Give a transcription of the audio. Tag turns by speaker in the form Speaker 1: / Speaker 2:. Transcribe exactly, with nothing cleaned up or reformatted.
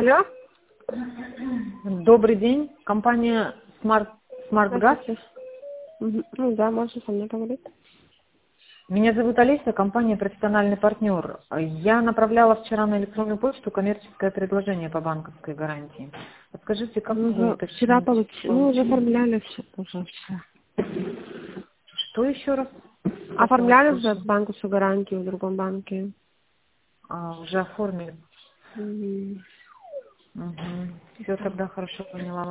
Speaker 1: Алло.
Speaker 2: Добрый день. Компания Smart, Smart Gas.
Speaker 1: Угу. Ну да, можно со мной поговорить.
Speaker 2: Меня зовут Олеся, компания профессиональный партнер. Я направляла вчера на электронную почту коммерческое предложение по банковской гарантии. Подскажите, как
Speaker 1: Мы
Speaker 2: могу
Speaker 1: уже
Speaker 2: уточнить?
Speaker 1: вчера получили, мы уже оформляли все уже вчера.
Speaker 2: Что еще раз?
Speaker 1: Оформляли уже банковскую гарантию в другом банке.
Speaker 2: А, уже оформили.
Speaker 1: Угу.
Speaker 2: Угу. Все, тогда хорошо поняла.